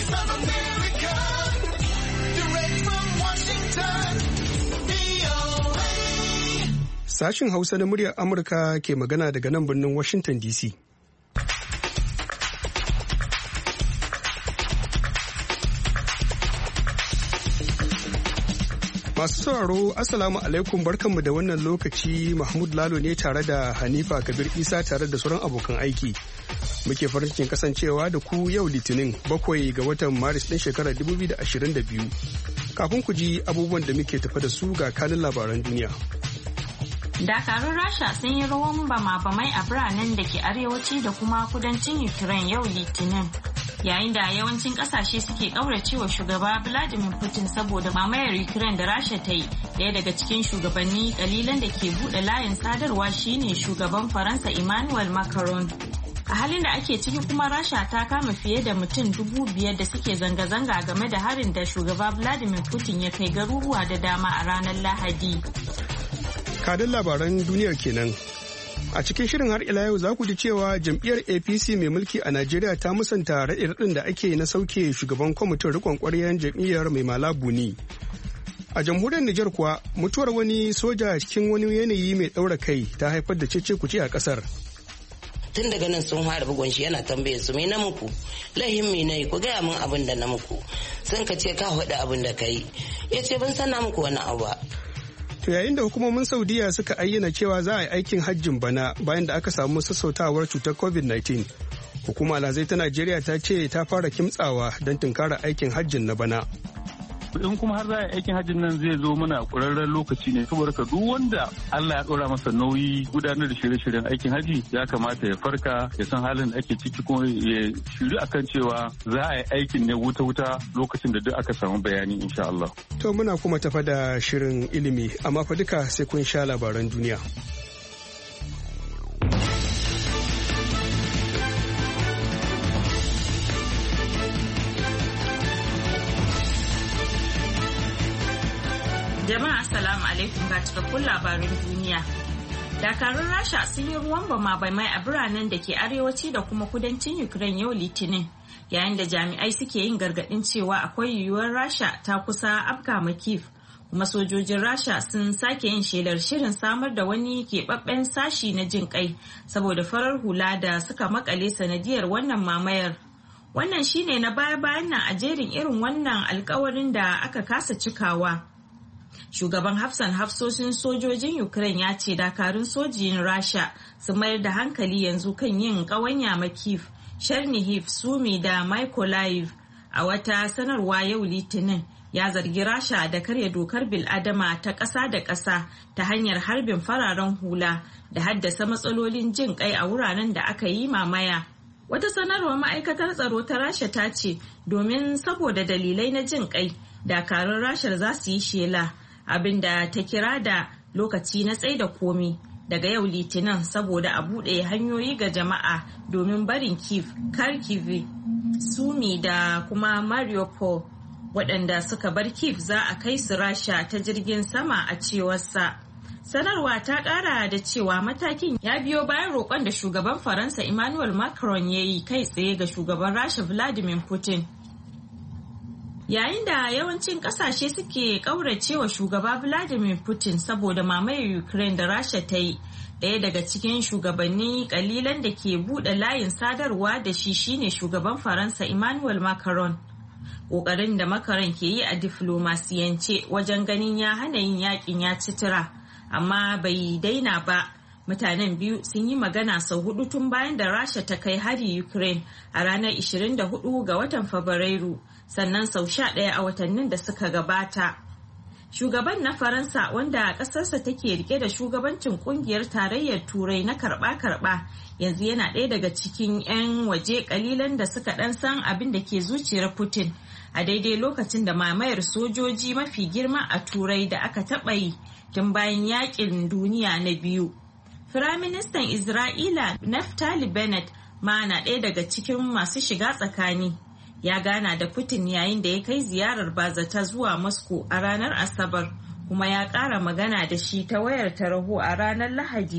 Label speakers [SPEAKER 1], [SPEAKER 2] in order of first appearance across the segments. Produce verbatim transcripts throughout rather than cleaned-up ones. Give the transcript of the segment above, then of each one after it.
[SPEAKER 1] Voice of America, direct from Washington, V O A.
[SPEAKER 2] Sashin Hausa na muryar Amurka ke magana daga nan birnin Washington D C. Masu sauraro, Assalamu alaikum, barkanmu da wannan lokaci. Mahmud Lalo ne tare da Hanifa Kabir Isa tare da sauran abokan aiki. Muke farin cikin kasancewa da ku yau Litinin bakwai ga watan Maris ɗin shekarar dubu biyu da ashirin da biyu. Kafin ku ji abubuwan da muke tafa da su ga kanin labaran duniya.
[SPEAKER 3] Dakarun Rasha sun yi rawan bama-bamai a biranen da ke arewaci da kuma kudancin Ukraine yau Litinin. Yayin da yawancin kasashe suke kauracewa shugaba Vladimir Putin saboda mamayar Ukraine da Rasha ta yi, daya daga cikin shugabanni kalilan da ke bude layin sadarwa shine shugaban Faransa Emmanuel Macron. A halin da ake ciki kuma Rasha ta kama fiye da mutum dubu biyar da suke zanga-zanga game da harin da shugaba Vladimir Putin ya kai garuruwa da dama a ranar Lahadi.
[SPEAKER 2] Kadin labaran duniyar kenan. A cikin shirin har ila yau za ku ji cewa jam'iyyar A P C mai mulki a Najeriya ta musanta raɗe-raɗin da ake na sauke shugaban kwamitin riƙon ƙwaryen jam'iyyar mai malabu ne. A jamhuriyar Nijar kuwa mutuwar wani soja cikin wani yanayi mai ɗaura kai ta haifar da cece-kuce a ƙasar.
[SPEAKER 4] Tun daga nan sun fara bugun shi yana tambaye su me na muku lahin me nayi ku gaya min abin da na muku sun ka ce ka faɗi abin da ka yi ya ce ban sana muku wani abu ba.
[SPEAKER 2] To yayin da hukumomin Saudiya suka ayyana cewa za a yi aikin hajjin bana bayan da aka samu sassautawar cutar covid nineteen, hukuma alhazai ta Najeriya ta ce ta fara kimtsawa don tunkara aikin hajjin na bana.
[SPEAKER 5] In kuma har za a yi aikin hajjin nan zai zo mana ƙurarren lokaci ne saboda ka duk wanda Allah ya ɗora masa nauyi gudanar da shirye-shiryen aikin hajji ya kamata ya farka ya san halin da ake ciki kuma ya shiri akan cewa za a yi aikin ne wuta-wuta lokacin da duk aka samu bayani insha Allah.
[SPEAKER 2] To muna kuma tafa da shirin ilimi amma fa duka sai kun sha labaran duniya.
[SPEAKER 3] Jama'a assalamu alaikum ga cikakkun labarin duniya. Dakarun Rasha sun yi ruwan bama-bamai a biranen da ke arewaci da kuma kudancin Ukraine yau Litinin, yayin da jami'ai suke yin gargadin cewa akwai yiwuwar Rasha ta kusa afka ma Kyiv, kuma sojojin Rasha sun sake yin shelar shirin samar da wani keɓaɓɓen sashi na jin kai saboda farar hula da suka makale sanadiyar wannan mamayar. Wannan shine na baya-bayan nan a jerin irin wannan alkawarin da aka kasa cikawa. Shugaban hafsan hafsoshin sojojin Ukraine ya ce dakarun sojin Rasha su mayar da hankali yanzu kan yin ƙawanya ma Kyiv, Chernihiv, Sumi da Mykolaiv. A wata sanarwa yau Litinin ya zargi Rasha da karya dokar bil'adama ta ƙasa da ƙasa ta hanyar harbin fararen hula da haddasa matsalolin jin kai a wuraren da aka yi mamaya. Wata sanarwar ma'aikatar tsaro ta Rasha ta ce domin saboda dalilai na jin kai dakarun Rashar za su yi shela, abinda ta kira da lokaci na tsaida komi daga yau Litinin saboda a buɗe hanyoyi ga jama'a domin barin Kyiv, Kharkiv, Sumi da kuma Mariupol. Waɗanda suka bar Kyiv za a kai su Rasha ta jirgin sama a cewarsa. Sanarwa ta ƙara da cewa matakin ya biyo bayan roƙon da shugaban Faransa Emmanuel Macron ya yi kai tsaye ga shugaban Rasha Vladimir Putin. Yayin da yawancin kasashe suke kauracewa shugaba Vladimir Putin saboda mamayar Ukraine da Rasha ta yi, ɗaya daga cikin shugabanni kalilan da ke buɗe layin sadarwa da shi shine shugaban Faransa Emmanuel Macron. Ƙoƙarin da Macron ke yi a diflomasiyance wajen ganin ya hana yin yakin ya ci tura, amma bai daina ba. Mutanen biyu sun yi magana sau hudu tun bayan da Rasha ta kai hari Ukraine a ranar ishirin da hudu ga watan Fabrairu, sannan sau sha ɗaya a watannin da suka gabata. Shugaban na Faransa, wanda ƙasarsa take rike da shugabancin ƙungiyar tarayyar Turai na karɓa-karɓa, yanzu yana ɗaya daga cikin 'yan waje ƙalilan da suka ɗan san abin da ke zuciyar Putin a daidai lokacin da mamayar sojoji mafi girma a Turai da aka taɓa yi tun bayan yaƙin duniya na biyu. Firaministan Isra'ila Naftali Bennett ma na ɗaya daga cikin masu shiga tsakani. Ya gana da Putin yayin da ya kai ziyarar bazata zuwa Moscow a ranar Asabar, kuma ya ƙara magana da shi ta wayar tarho a ranar Lahadi.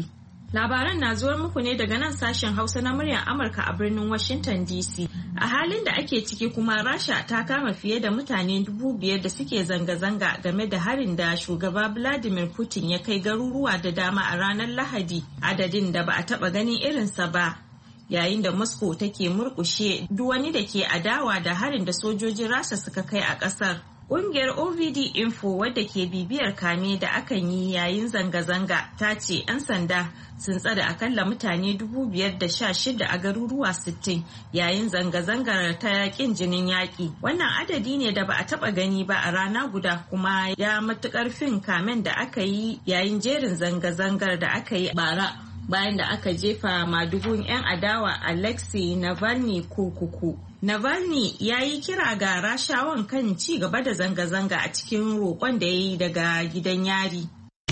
[SPEAKER 3] Labaran na zuwar muku ne daga nan sashen Hausa na muryar Amurka a birnin Washington D C. A halin da ake ciki kuma Rasha ta kama fiye da mutane dubu biyar da suke zanga-zanga game da harin da shugaba Vladimir Putin ya kai garuruwa da dama a ranar Lahadi, adadin da ba a taɓa ganin irinsa ba. Yayin da Moscow take murƙushe duk wani da ke adawa da harin da sojojin Rasha suka kai a ƙasar. Ƙungiyar O V D Info wadda ke bibiyar kame da akan yi yayin zanga-zanga ta ce 'yan sanda sun tsare akalla mutane dubu biyar da sha shida a garuruwa sittin yayin zanga-zangar ta yakin jinin yaƙi. Wannan adadi ne da ba a taɓa gani ba a rana guda kuma ya matuƙar fin kamen da aka yi yayin jerin zanga-zangar da aka yi bara bayan da aka jefa madugun 'yan adawa Alexei Navalny kurkuku. Navalny ya yi kira ga Rashawan kan ci gaba da zanga-zanga a cikin roƙon da ya yi daga gidan yari.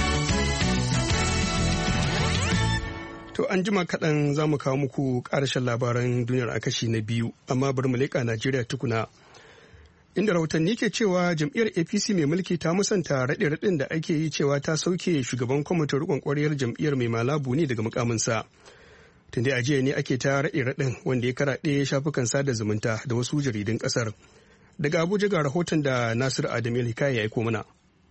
[SPEAKER 2] To an jima kaɗan za mu kawo muku ƙarshen labaran duniyar a kashi na biyu, amma bari mu leƙa Najeriya tukuna. Inda rahotanni ke cewa jam'iyyar A P C mai mulki ta musanta raɗe-raɗin da ake yi cewa ta sauke shugaban kwamitin riƙon ƙwarriyar jam'iyyar mai malabu ne daga mukaminsa. Tun dai a jiya ne ake ta raɗe-raɗin wanda ya karaɗe shafukan sada zumunta da wasu jaridun ƙasar. Daga Abuja ga rahoton da Nasiru Adamu Hikaya ya aiko mana.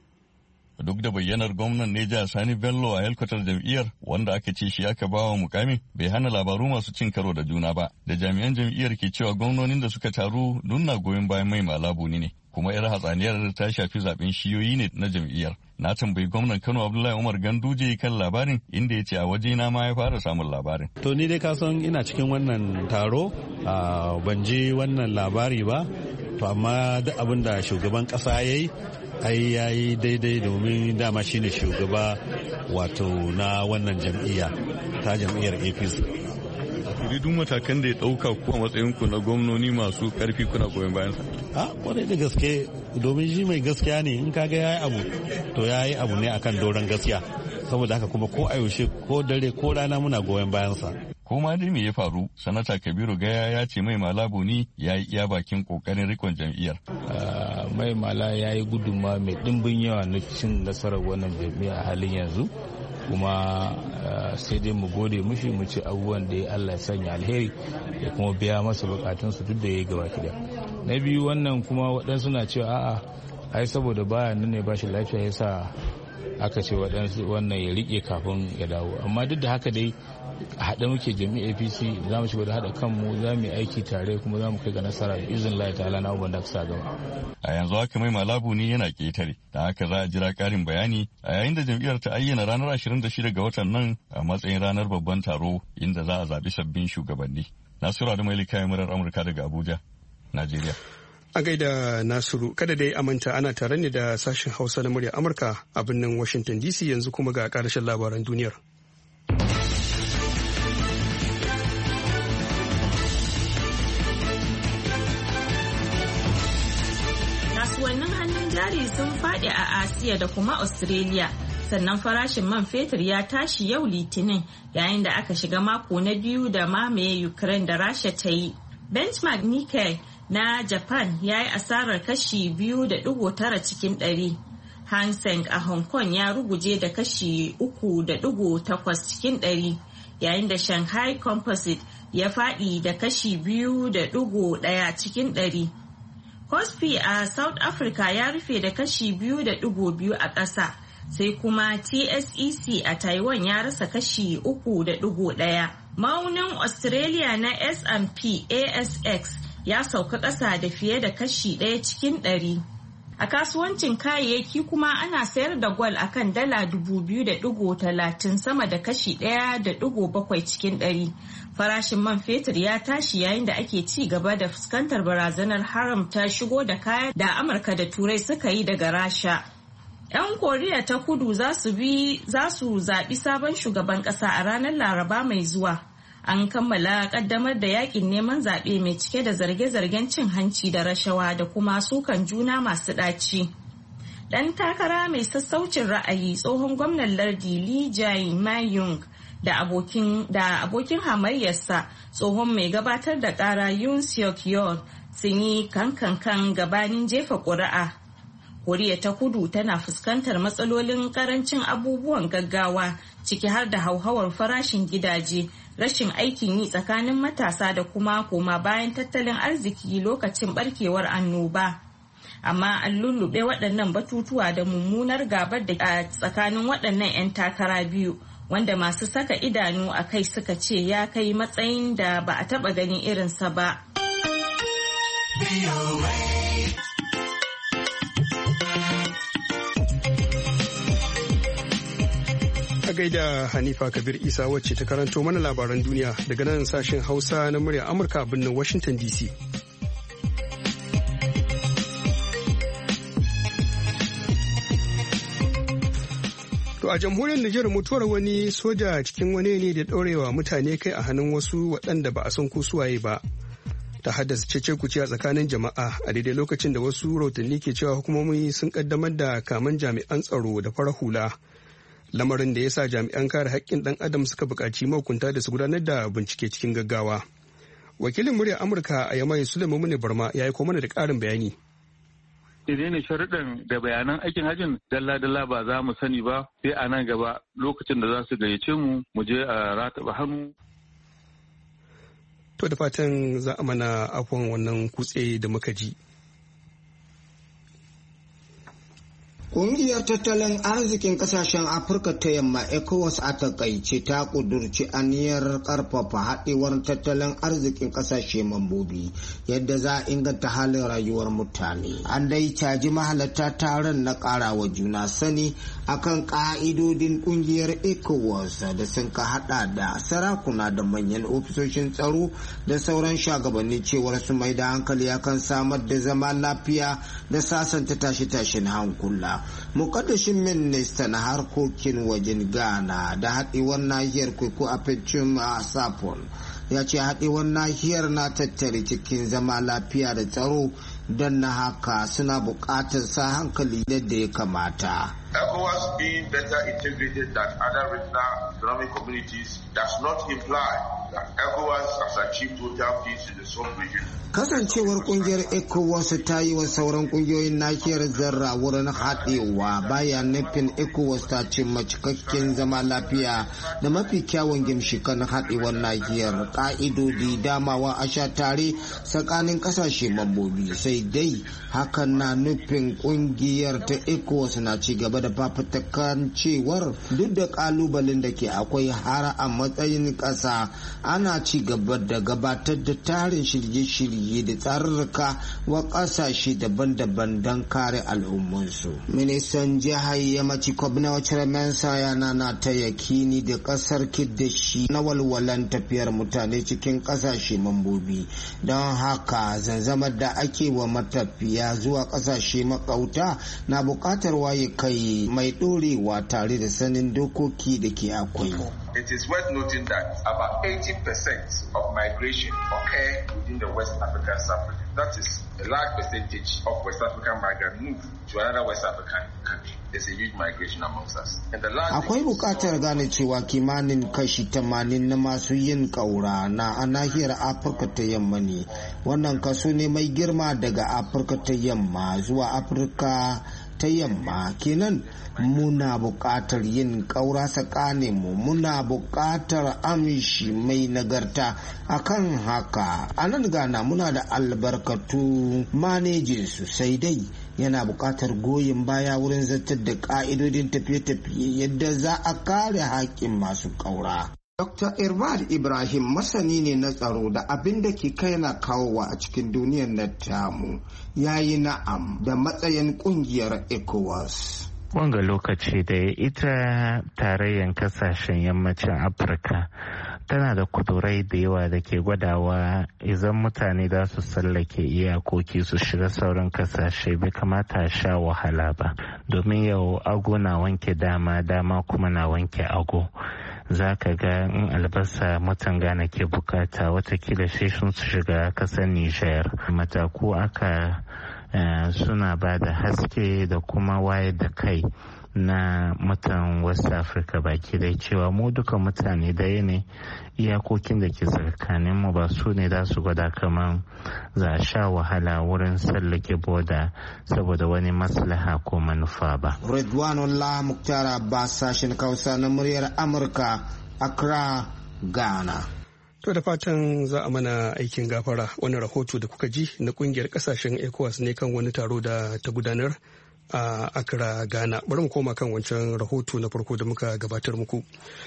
[SPEAKER 6] Duk da bayyanar gwamnan Neja Sani Bello a helkwatar jam'iyyar wanda aka ce shi aka bawa mukamin bai hana labaru masu cin karo da juna ba, da jami'an jam'iyyar ke cewa gwamnonin da suka taru nuna goyon bayan mai malabu ne kuma yar hatsaniyar ta shafi zaben shiyoyi ne na jam'iyyar. Na tambayi gwamnan Kano Abdullahi Umar Ganduje kan labarin inda ya ce a waje na ma ya fara samun labarin.
[SPEAKER 7] To ni dai ka san ina cikin wannan taro ban ji wannan labari ba, to amma duk abin da shugaban kasa ya yi ai ya yi daidai domin dama shine shugaba wato na wannan jam'iyya ta jam'iyyar A P C.
[SPEAKER 6] Duk matakan da ya ɗauka ku a matsayinku na gwamnoni masu ƙarfi kuna goyon bayansa?
[SPEAKER 7] A kwarai da gaske domin shi mai gaskiya ne, in kaga ya yi abu to ya yi abu ne akan doron gaskiya, saboda haka kuma ko a yaushe ko dare ko rana muna goyon bayansa.
[SPEAKER 6] Ko ma dai me ya faru, sanata Kabiru Gaya ya ce mai malabu ne ya yi iya bakin kokarin rikon jam'iyyar.
[SPEAKER 8] Mai mala ya yi gudunma mai ɗimbin yawa na cin nasarar wannan jam'iyya a halin yanzu, kuma sai dai mu gode mushi mu ce abubuwan da ya Allah sanya alheri ya kuma biya masa bukatunsu duk da ya yi gaba kida. Na biyu wannan kuma waɗansu na cewa a'a ai saboda baya nan ne ba shi lafiya ya sa aka ce waɗansu wannan ya riƙe kafin ya dawo, amma duk da haka dai haɗe muke jami'ar A P C za mu shiga da haɗa kanmu, za mu yi aiki tare kuma za mu kai ga nasara da izin Allah ta'ala na abubuwan da aka sa gaba.
[SPEAKER 6] A yanzu haka mai malabu ne yana ƙetare, da haka za a jira ƙarin bayani a yayin da jam'iyyar ta ayyana ranar ashirin da shida ga watan nan a matsayin ranar babban taro inda za a zaɓi sabbin shugabanni. Nasiru Adamu Hikaya, murar Amurka daga Abuja, Najeriya.
[SPEAKER 2] A gaida Nasiru, kada dai amanta ana tare ne da sashen Hausa na murya Amurka a birnin Washington D C, yanzu kuma ga ƙarshen labaran duniyar.
[SPEAKER 3] Kasuwannin hannun jari sun faɗi a Asiya da kuma Australia. Sannan farashin man fetur ya tashi yau Litinin yayin da aka shiga mako na biyu da mamaye Ukraine da Rasha ta yi. Benchmark Nikkei na Japan ya yi asarar kashi biyu da digo tara cikin ɗari. Hang Seng a Hong Kong ya ruguje da kashi uku da digo takwas cikin ɗari, yayin da Shanghai Composite ya faɗi da kashi biyu da digo ɗaya cikin ɗari. Kospi a South Africa ya rufe da kashi biyu da digo biyu a ƙasa, sai kuma T S E C a Taiwan ya rasa kashi uku da digo ɗaya. Maunin Australia na S and P A S X ya sauka ƙasa da fiye da kashi ɗaya cikin ɗari. A kasuwancin kayayyaki kuma ana sayar da gwal akan dala dubu biyu da digo talatin, sama da kashi ɗaya da digo bakwai cikin ɗari. Farashin man fetur ya tashi yayin da ake ci gaba da fuskantar barazanar haramta shigo da kaya da Amurka da Turai suka yi daga Rasha. 'Yan Koriya ta Kudu za su bi za su zaɓi sabon shugaban ƙasa a ranar Laraba mai zuwa. An kammala ƙaddamar da yakin neman zaɓe mai cike da zarge-zargen cin hanci da rashawa da kuma sukan juna masu ɗaci. Ɗan takara mai sassaucin ra'ayi tsohon gwamnan lardi Lee Jae-myung da abokin da abokin hamayyarsa tsohon mai gabatar da ƙara Yoon Seok Yeol sun yi kankankan gabanin jefa ƙuri'a. Koriya ta Kudu tana fuskantar matsalolin karancin abubuwan gaggawa ciki har da hauhawar farashin gidaje, rashin aikin yi tsakanin matasa da kuma koma bayan tattalin arziki lokacin barkewar annoba. Amma an lullube waɗannan batutuwa da mummunar gabar da a tsakanin waɗannan 'yan takara biyu, wanda masu saka idanu a kai suka ce ya kai matsayin da ba a taɓa ganin irinsa ba.
[SPEAKER 2] A gaida Hanifa Kabir Isa wacce ta karanto mana labaran duniya daga nan sashen Hausa na murya Amurka a birnin Washington D C. To a jamhuriyar Nijar mutuwar wani soja cikin wani ne da ɗaurewa mutane kai a hannun wasu waɗanda ba a san ko suwaye ba. Ta haddasa cece-kuce a tsakanin jama'a a daidai lokacin da wasu rahotanni ke cewa hukumomi sun kaddamar da kaman jami'an tsaro da farar hula. Lamarin da ya sa jami'an kare haƙƙin ɗan adam suka buƙaci mahukunta da su gudanar da bincike cikin gaggawa. Wakilin muryar Amurka a Yamai Suleiman Muni Barma ya yi mana da ƙarin bayani.
[SPEAKER 5] Idan ne sharuɗan da bayanan aikin hajjin dalla-dalla ba za mu sani ba sai a nan gaba lokacin da za su gayyace mu mu je a rataba hannu.
[SPEAKER 2] To da fatan za a mana afon wannan kutse da muka ji.
[SPEAKER 9] Ƙungiyar tattalin arzikin ƙasashen Afirka ta yamma ECOWAS a takaice ta ƙudurci aniyar ƙarfafa haɗewar tattalin arzikin ƙasashe mambobi yadda za a inganta halin rayuwar mutane. An dai caji mahalarta taron na ƙarawa juna sani akan ƙa'idodin ƙungiyar ECOWAS da sun ka haɗa da sarakuna da manyan ofisoshin tsaro da sauran shugabanni cewar su mai da hankali akan samar da zama lafiya da sasanta tashe-tashen hankula. Mukaddashin minista na harkokin wajen Ghana da haɗewar nahiyar Kweko a Pechum a Sapon ya ce haɗewar nahiyar na tattare cikin zama lafiya da tsaro don na haka suna buƙatar sa hankali yadda ya kamata.
[SPEAKER 10] ECOWAS being better integrated than other regional economic communities does not imply that ECOWAS has achieved total peace in the sub-region.
[SPEAKER 9] Kasancewar kungiyar ECOWAS ta yi wa sauran kungiyoyin nahiyar zarra wurin haɗewa baya nufin ECOWAS ta cimma cikakken zama lafiya da mafi kyawun gimshikan haɗewar nahiyar. Ƙa'idodi damawa a sha tare tsakanin ƙasashe mambobi sai dai hakan na nufin kungiyar ta ECOWAS na ci gaba da fafatakan cewar duk da kalubalen da ke akwai har a matsayin ƙasa ana ci gaba da gabatar da tarin shirye-shirye da tsarurruka wa ƙasashe daban-daban don kare al'ummansu. Ministan jihar Yammaci Kwabna wacce Mensa yana na ta yakini da ƙasar Kiddashi na walwalan tafiyar mutane cikin ƙasashe mambobi don haka zanzamar da ake wa matafiya zuwa ƙasashe makauta na buƙatar waye kai mai ɗorewa tare da sanin dokoki da ke akwai.
[SPEAKER 10] It is worth noting that about eighty percent of migration occur within the West African sub-region. That is a large percentage of West African migrants move to another West African country. There's a huge migration amongst us.
[SPEAKER 9] Akwai buƙatar gane cewa kimanin kashi tamanin na masu yin ƙaura na a nahiyar Afirka ta yamma ne. Wannan kaso ne mai girma daga Afirka ta yamma zuwa Afirka ta yamma, kenan muna buƙatar yin ƙaura tsakaninmu, muna buƙatar amshi mai nagarta. Akan haka a nan Ghana muna da albarkatu manejin su, sai dai yana buƙatar goyon baya wurin zartar da ƙa'idodin tafiye-tafiye yadda za a kare haƙƙin masu ƙaura. Dokta Irvad Ibrahim masani ne na tsaro da abin da ke kai na kawowa a cikin duniyar na tamu, ya yi na'am da matsayin kungiyar ECOWAS.
[SPEAKER 11] Wanga lokaci da ita tarayyar kasashen yammacin Afirka tana da kudurai da yawa da ke gwadawa idan mutane za su tsallake iyakoki su shiga sauran kasashe bai kamata a sha wahala ba, domin yau ago na wanke dama dama kuma na wanke ago. Za ka ga in albasa mutan Ghana ke bukata watakila sai sun shiga kasar Nijar. Mataku aka uh, suna ba da haske da kuma wayar da kai na mutan West Africa baki dai cewa mu duka mutane daya ne, iyakokin da ke tsakanin mu ba su ne za su gwada kamar za a sha wahala wurin sallake boda saboda wani maslaha ko manufa ba.
[SPEAKER 9] Ridwanullah Muktar Abbas, sashen Hausa na muryar Amurka, Accra, Ghana.
[SPEAKER 2] To da fatan za a mana aikin gafara. Wani rahoto da kuka ji na kungiyar kasashen ECOWAS ne kan wani taro da ta gudanar a Accra, Ghana. Bari mu koma kan wancan rahoto na farko da muka gabatar muku.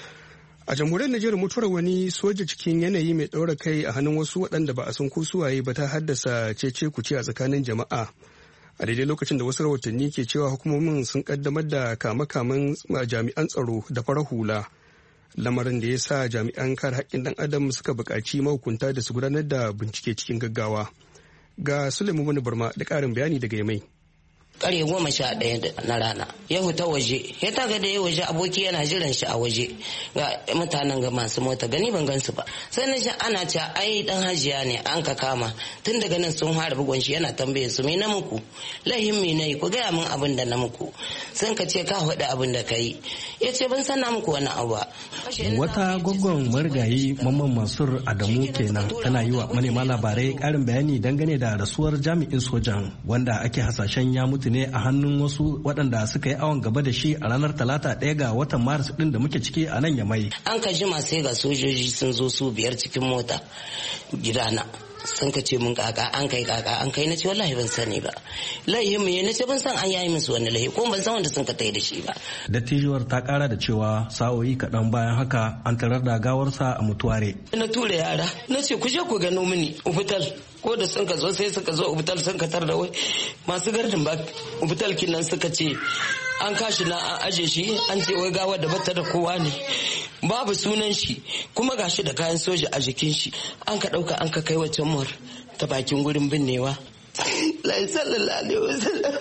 [SPEAKER 2] A jamhuriyar Najeriya, mutuwar wani soja cikin yanayi mai ɗaura kai a hannun wasu waɗanda ba a san ko suwaye ba ta haddasa cece kuce a tsakanin jama'a. A daidai lokacin da wasu rahotanni ke cewa hukumomin sun kaddamar da kame-kamen jami'an tsaro da farar hula. Lamarin da ya sa jami'an kare haƙƙin ɗan adam suka buƙaci mahukunta da su gudanar da bincike cikin gaggawa. Ga Suleiman Mani Barma da ƙarin bayani daga Yamai.
[SPEAKER 4] Ƙarfe goma sha ɗaya na rana ya huta waje, ya taga da ya waje aboki yana jiran shi a waje ga mutanen ga masu mota gani ban gansu ba, sai na shi ana cewa ai dan hajiya ne an ka kama, tun daga nan sun fara bugon shi yana tambaye su me na muku, lahin me nayi ku gaya min abin da na muku, sun ka ce ka faɗi abin da ka yi, ya ce ban sana muku wani abu ba.
[SPEAKER 12] Wata gwaggon marigayi Mamman Mansur Adamu kenan tana yi wa manema labarai ƙarin bayani dangane da rasuwar jami'in sojan wanda ake hasashen ya mutu ne a hannun wasu waɗanda suka yi awon gaba da shi a ranar talata ɗaya ga watan maris ɗin da muke ciki a nan Yamai.
[SPEAKER 4] An ka jima sai ga sojoji sun zo su biyar cikin mota gidana. Sun ka ce mun kaka an kai kaka an kai na ce wallahi ban sani ba, laihin mu na ce ban san an yayi musu wani laihi ko ban san wanda sun ka tai da shi ba.
[SPEAKER 12] Dattijuwar ta kara da cewa sa'o'i kaɗan bayan haka an tarar da gawarsa a mutuware.
[SPEAKER 4] Na tura yara na ce ku je ku gano mini ufital, ko da sun ka zo sai suka zo ufital sun ka tar da wai masu gardin ba ufital kinan suka ce an kashi na an aje shi an ce wai gawar da bata da kowa ne, babu sunan shi kuma gashi da kayan soja a jikin shi, an ka dauka an ka kai wacce mor ta bakin gurin binnewa. Lai sallallahu alaihi wasallam.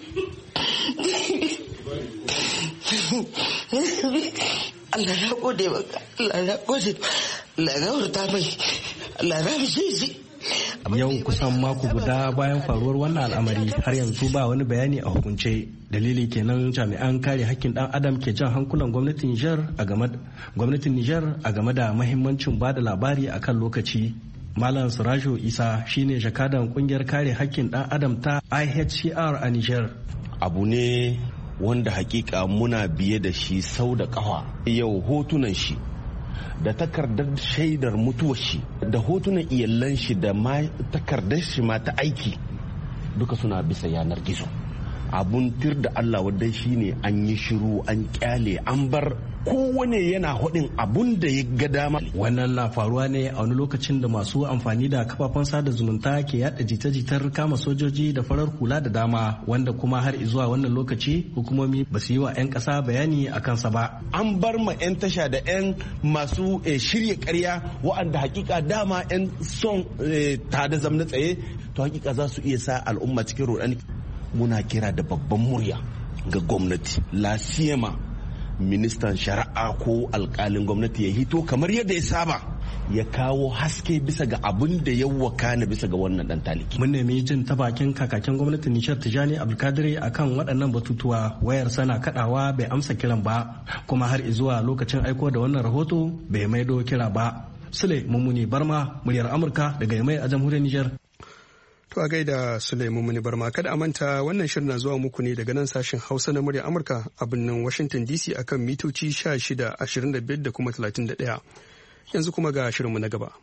[SPEAKER 4] Allah ya gode maka, Allah ya gode, Allah ya gafarta mai, Allah ya rahmishe shi.
[SPEAKER 12] Yau kusan mako guda bayan faruwar wannan al'amari har yanzu ba wani bayani a hukunce. Dalili kenan jami'an kare hakkin dan adam ke jan hankulan gwamnatin Niger a game gwamnatin Niger a game da mahimmancin ba da labari akan lokaci. Malam Surajo Isa shine jakadan kungiyar kare hakkin dan adam ta I H C R a Niger.
[SPEAKER 13] Abu ne wanda hakika muna biye da shi sau da kafa. Yau hotunan shi da takardar shaidar mutuwar shi da hotunan iyalan shi da ma takardar shi ma ta aiki duka suna bisa yanar gizo. Abun tir da Allah wadda shi ne an yi shiru an kyale an bar kowane yana hudin abun da ya ga dama.
[SPEAKER 12] Wannan na faruwa ne a wani lokacin da masu amfani da kafafen sada zumunta ke yada jita-jitar kama sojoji da farar hula da dama, wanda kuma har zuwa wannan lokaci hukumomi ba su yi wa 'yan kasa bayani a kansa ba.
[SPEAKER 13] An bar ma 'yan tasha da 'yan masu eh, shirya karya wa'anda hakika dama 'yan son eh, tada zamna tsaye to hakika za su iya sa al'umma cikin rudani. Muna kira da babban murya ga gwamnati, lasiyama ministan shari'a ko alkalin gwamnati ya hito kamar yadda ya saba ya kawo haske bisa ga abin da ya wakana bisa ga wannan dan taliki.
[SPEAKER 12] Mun nemi jin ta bakin kakakin gwamnatin Nijar Tijani Abdulkadir akan waɗannan batutuwa, wayar sana kadawa bai amsa kiran ba, kuma har zuwa lokacin aiko da wannan rahoto bai maido kira ba. Sule Mummuni Barma, muryar Amurka daga Yamai a jamhuriyar Nijar.
[SPEAKER 2] To a gaida Sulaimu Muni Barma, kada a manta wannan shirin na zuwa muku ne daga nan sashen Hausa na murya Amurka a birnin Washington D C akan mitoci sha shida, ashirin da biyar da kuma talatin da ɗaya. Yanzu kuma ga shirinmu na gaba.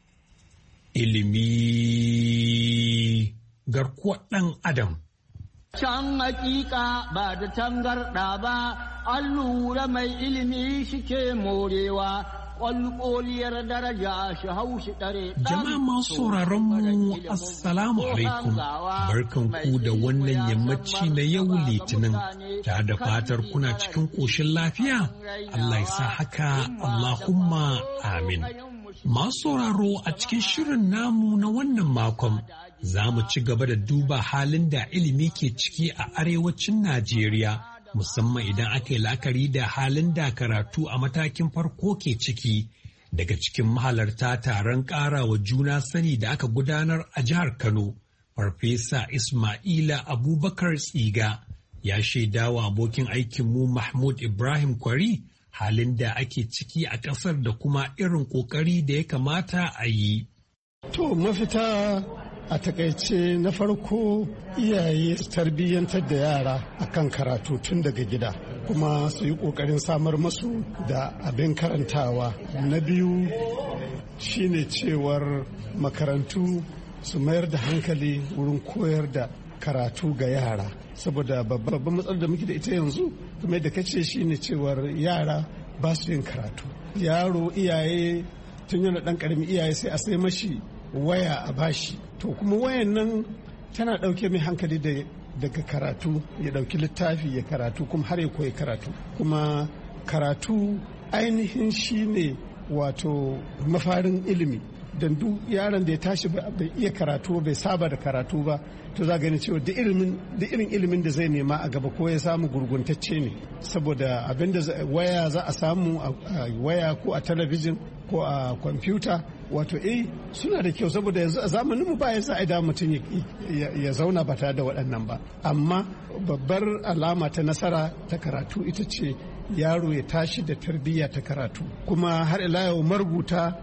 [SPEAKER 14] Ilimi garkuwar ɗan Adam.
[SPEAKER 15] Can hakika ba da tangarɗa ba, an lura mai ilimi shike morewa. Ƙwalƙoliyar daraja shi haushi ɗare.
[SPEAKER 14] Jama'a masu sauraron mu Assalamu alaikum. Barkan ku da wannan yammaci na yau Litinin. Ta da fatar kuna cikin ƙoshin lafiya. Allah ya sa haka, Allahumma amin. Masu sauraro a cikin shirin namu na wannan makon za mu ci gaba da duba halin da ilimi ke ciki a arewacin Najeriya. Musamman idan aka yi la'akari da halin da karatu a matakin farko ke ciki. Daga cikin mahalarta taron ƙarawa juna sani da aka gudanar a jihar Kano, Farfesa Ismaila Abubakar Tsiga ya shaidawa abokin aikinmu Mahmud Ibrahim Kwari halin da ake ciki a ƙasar da kuma irin ƙoƙari da ya kamata a yi.
[SPEAKER 16] To mafita a takaice na farko iyaye su tarbiyyantar da yara akan karatu tun daga gida kuma su yi ƙoƙarin samar masu da abin karantawa. Na biyu shine cewar makarantu su mayar da hankali wurin koyar da karatu ga yara, saboda babban matsalar da muke da ita yanzu kuma da kace shine cewar yara ba su yin karatu. Yaro iyaye tun yana ɗan ƙarami iyaye sai a sai mashi waya a bashi, to kuma wayan nan tana ɗauke mai hankali da daga karatu, ya ɗauki littafi ya karatu kuma har ya koyi karatu. Kuma karatu ainihin shine wato mafarin ilimi, don duk yaron da ya tashi bai iya karatu bai saba da karatu ba, to za gani cewa da irin ilimin da zai nema a gaba ko ya samu gurguntacce ne, saboda abin da waya za a samu a waya ko a talabijin ko a kwamfuta, wato eh suna da kyau saboda yanzu a zamaninmu ba ya sa a da mutum ya zauna ba tare da waɗannan ba, amma babbar alama ta nasara ta karatu ita ce yaro ya tashi da tarbiyya ta karatu. Kuma har ila yau marubuta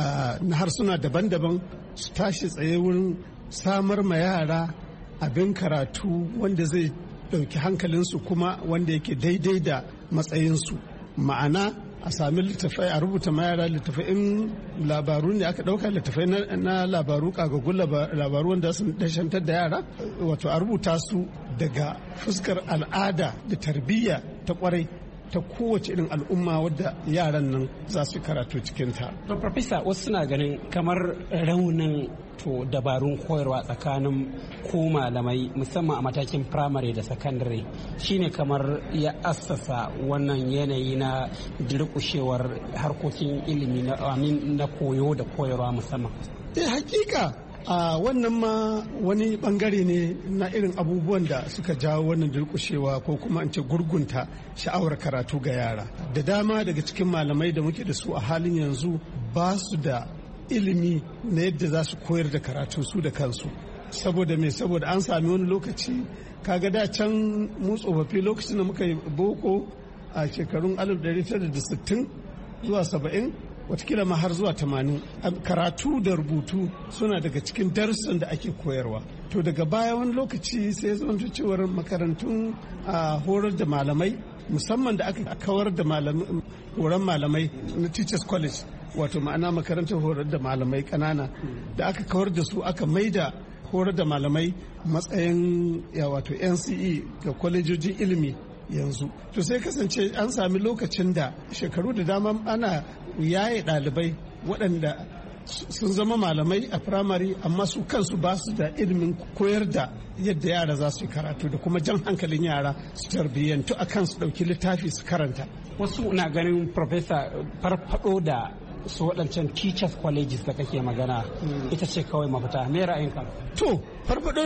[SPEAKER 16] na harsuna daban-daban su tashi tsaye wurin samar ma yara abin karatu wanda zai ɗauki hankalinsu kuma wanda yake daidai da matsayinsu. Ma'ana a sami littafai a rubuta ma yara littafai, in labaru ne aka ɗauka littafai na labaru kagagun labaru wanda sun dashantar da yara, wato a rubuta su daga fuskar al'ada da tarbiyya ta kwarai ta kowace irin al'umma wadda yaran nan za su karatu cikinta.
[SPEAKER 17] To, Farfesa, wasu suna ganin kamar raunin to dabarun koyarwa tsakanin ko malamai musamman a matakin firamare da sakandare shine kamar ya assasa wannan yanayi na durƙushewar harkokin ilimi na koyo da koyarwa musamman.
[SPEAKER 16] Eh, hakika a wannan ma wani bangare ne na irin abubuwan da suka jawo wannan durƙushewa ko kuma in ce gurgunta sha'awar karatu ga yara. Da dama daga cikin malamai da muke da su a halin yanzu ba su da ilimi na yadda za su koyar da karatu su da kansu. Saboda me? Saboda an sami wani lokaci kaga da can mu tsofaffi lokacin da muka yi boko a shekarun alif ɗari tara da sittin zuwa saba'in watakila ma har zuwa tamanin, karatu da rubutu suna daga cikin darussan da ake koyarwa. To daga baya wani lokaci sai zonto cewar makarantun a horar da malamai, musamman da aka kawar da horon malamai na teachers college, wato ma'ana makarantar horar da malamai kanana da aka kawar da su aka maida horar da malamai matsayin ya wato N C E ga kwalejojin ilimi yanzu. To sai kasance an sami lokacin da shekaru da dama ana yaye ɗalibai waɗanda sun zama malamai a firamare amma su kansu ba su da ilimin koyar da yadda yara za su yi karatu da kuma jan hankalin yara su tarbiyyantu a kan su ɗauki littafi su karanta.
[SPEAKER 17] Wasu na ganin Profesa farfado da su waɗancan teachers colleges da kake magana ita ce kawai mafita. Me ra'ayinka?
[SPEAKER 16] To farfado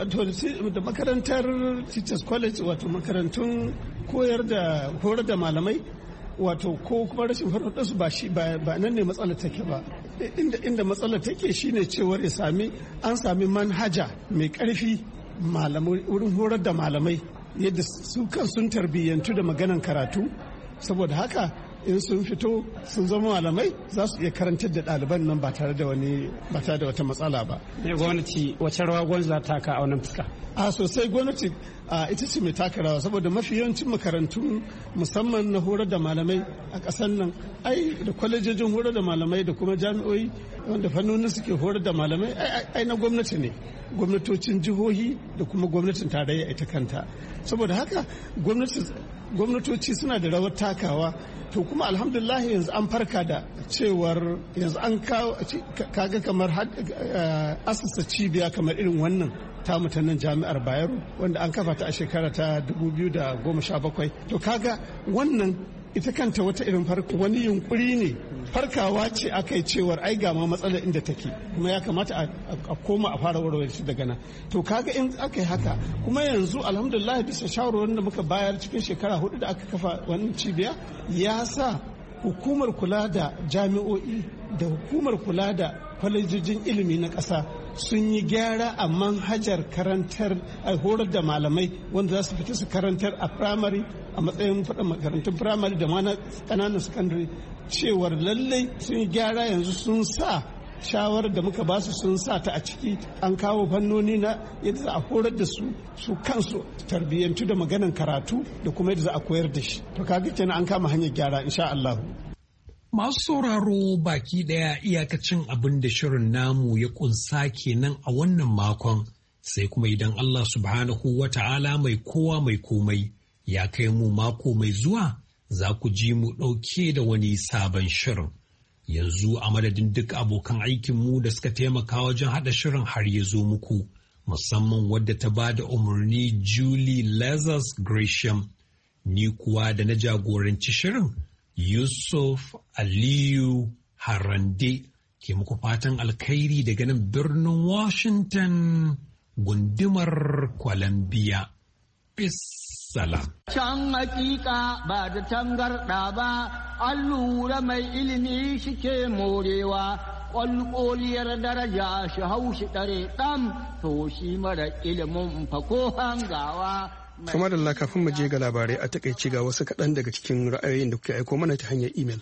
[SPEAKER 16] da makarantar teachers college, wato makarantun koyar da horar da malamai, wato ko kuma rashin farfado su ba shi ba nan ne matsalar take ba. Inda inda matsalar take shine cewar ya sami an sami manhaja mai ƙarfi malamai wurin horar da malamai yadda su kan sun tarbiyyantu da maganan karatu, saboda haka in sun fito sun zama malamai za su iya karantar da ɗaliban nan ba tare da wani ba tare da wata matsala ba.
[SPEAKER 17] Ne gwamnati wace rawa gwamnati za ta taka a wannan fuska?
[SPEAKER 16] A sosai gwamnati ita ce mai taka rawa, saboda mafi yawancin makarantu musamman na horar da malamai a ƙasar nan ai da kwalejojin horar da malamai da kuma jami'oi wanda fannonin suke horar da malamai ai na gwamnati ne, gwamnatocin jihohi da kuma gwamnatin tarayya ita kanta. Saboda haka gwamnatoci suna da rawar takawa. To kuma alhamdulillah yanzu an farka da cewar yanzu an kawo kaga kamar asasa cibiya kamar irin wannan ta mutanen jami'ar Bayero wanda an kafa ta a shekara ta dubu biyu da goma sha bakwai. To kaga wannan ita kanta wata irin farko wani yunkuri ne, farkawa ce aka yi cewar ai ga ma matsalar inda take kuma ya kamata a koma a fara warware shi daga nan. To kaga in aka yi haka kuma yanzu alhamdulillah bisa shawarwarin da muka bayar cikin shekara hudu da aka kafa wannan cibiya ya sa hukumar kula da jami'o'i da hukumar kula da kwalejojin ilimi na ƙasa sun yi gyara a manhajar karantar a horar da malamai wanda za su fita su karantar a firamare a matsayin faɗin makarantun firamare da ma na ƙananan sakandare cewar lallai sun yi gyara yanzu sun sa shawarar da muka basu sun sa ta a ciki an kawo fannoni na yadda za a horar da su su kansu tarbiyyantu da maganan karatu da kuma yadda za a koyar da shi to kaga kenan an kama hanyar gyara insha Allah.
[SPEAKER 14] Masu sauraro baki daya iyakacin abin da shirin namu ya kunsa kenan a wannan makon sai kuma idan Allah subhanahu wa ta'ala mai kowa mai komai ya kai mu mako mai zuwa za ku ji mu ɗauke da wani sabon shirin. Yanzu a madadin duk abokan aikinmu da suka taimaka wajen haɗa shirin har ya zo muku, musamman wadda ta ba da umarni Julie Lazarus Gresham, ni kuwa da na jagoranci shirin Yusuf Aliyu Harande ke muku fatan alkhairi daga nan birnin Washington gundumar Columbia. Salam.
[SPEAKER 15] Can hakika ba da tangarɗa ba, an lura mai ilimi shike morewa, ƙwalƙoliyar daraja shi hau shi ɗare ɗan, to shi mara ilimin fako hangawa.
[SPEAKER 2] Kuma da Allah kafin mu je ga labarai a takaici ga wasu kaɗan daga cikin ra'ayoyin da kuke aiko mana ta hanyar imel.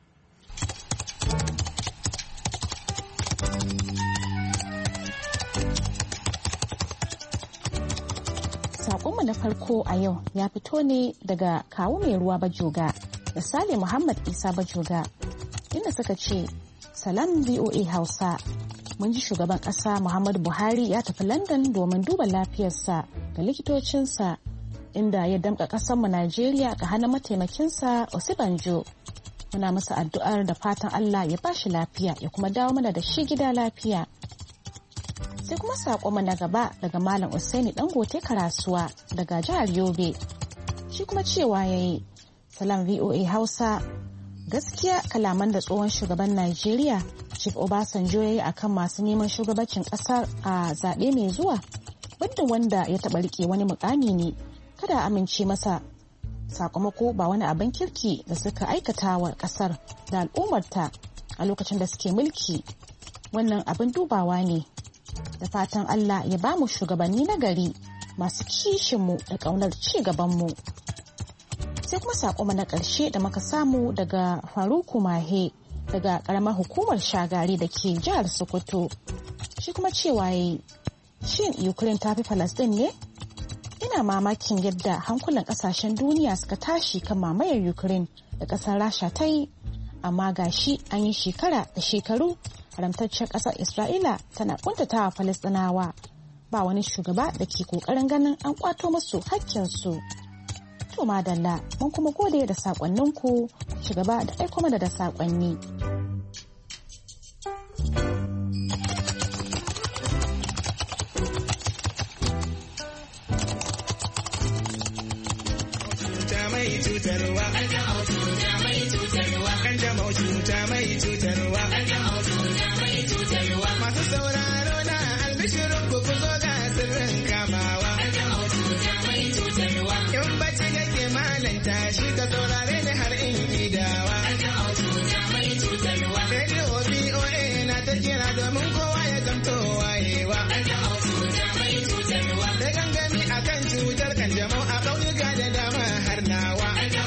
[SPEAKER 18] Sakonmu na farko a yau ya fito ne daga kawu mai ruwa Bajoga da Sale Muhammad Isa Bajoga inda suka ce salam V O A Hausa, mun ji shugaban ƙasa Muhammadu Buhari ya tafi London domin duba lafiyarsa da likitocinsa inda ya damƙa ƙasarmu Najeriya ga hannun mataimakinsa Osibanjo. Muna masa addu'ar da fatan Allah ya bashi lafiya ya kuma dawo mana da shi gida lafiya. Sai kuma saƙonmu na gaba daga Malam Usaini Dangote Karasuwa daga jihar Yobe. Shi kuma cewa yayi salam V O A Hausa, gaskiya kalaman da tsohon shugaban Najeriya Chief Obasanjo yayi akan masu neman shugabancin ƙasar a zaɓe mai zuwa, wadda wanda ya taɓa rike wani mukami ne, kada a amince masa, sakamako ba wani abin kirki da suka aikata wa ƙasar da al'ummarta a lokacin da suke mulki. Wannan abin dubawa ne. Da fatan Allah ya ba mu shugabanni na gari masu kishinmu da ƙaunar ci gabanmu. Sai kuma saƙo na ƙarshe da muka samu daga Faruku Mahe daga ƙaramar hukumar Shagari da ke jihar Sokoto. Shi kuma cewa yayi, shin Ukraine ta fi Palestine ne? Ina mamakin yadda hankulan ƙasashen duniya suka tashi kan mamayar Ukraine da ƙasar Rasha ta yi, amma gashi an yi shekara da shekaru haramtaccen ƙasar Isra'ila tana kuntatawa Falastinawa, ba wani shugaba da ke ƙoƙarin ganin an ƙwato musu hakkinsu. To madalla, mun kuma gode da saƙonninku, ci gaba da aiko mana da saƙonni.
[SPEAKER 1] mai cutarwa, kanjamau cuta mai cutarwa, masu sauraro na albishirin ku ku zo ga sirrin kamawa, in bacci kake malanta shi ka saurare ni har in gidawa, radio B O A na ta kira domin kowa ya zamto wayewa, da gangami akan cutar kanjamau a ƙauyuka da dama har nawa,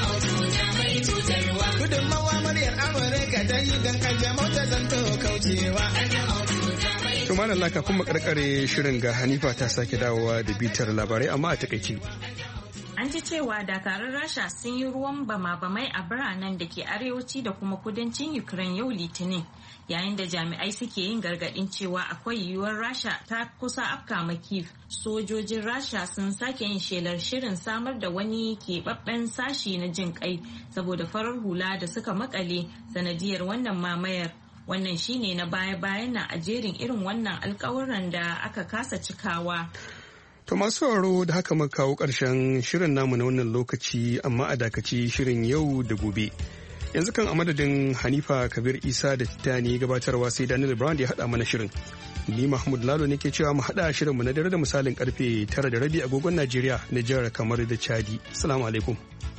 [SPEAKER 1] gudunmawa muryar Amurka ta yi don kanjamau ta zanto kaucewa.
[SPEAKER 2] Tumar Allah kafin mu karkare shirin ga Hanifa ta sake dawowa da bitar labarai amma a takaice.
[SPEAKER 3] An ji cewa dakarun Rasha sun yi ruwan bama-bamai a biranen da ke arewaci da kuma kudancin Ukraine yau Litinin, yayin da jami'ai suke yin gargadin cewa akwai yiwuwar Rasha ta kusa afka ma Kyiv. Sojojin Rasha sun sake yin shelar shirin samar da wani keɓaɓɓen sashi na jin kai saboda farar hula da suka makale sanadiyar wannan mamayar. Wannan shine na baya-bayan na a jerin irin wannan alkawuran da aka kasa cikawa.
[SPEAKER 2] To masu sauraro da haka muka kawo ƙarshen shirin namu na wannan lokaci, amma a dakaci shirin yau da gobe. Yanzu kan a madadin Hanifa Kabir Isa da Titani gabatarwa sai Daniel Brown ya haɗa mana shirin. Ni Mahmud Lalo ne ke cewa mu haɗa shirinmu na dare da misalin karfe tara da rabi agogon Najeriya, Nijar, kamar da Chadi. Assalamu alaikum.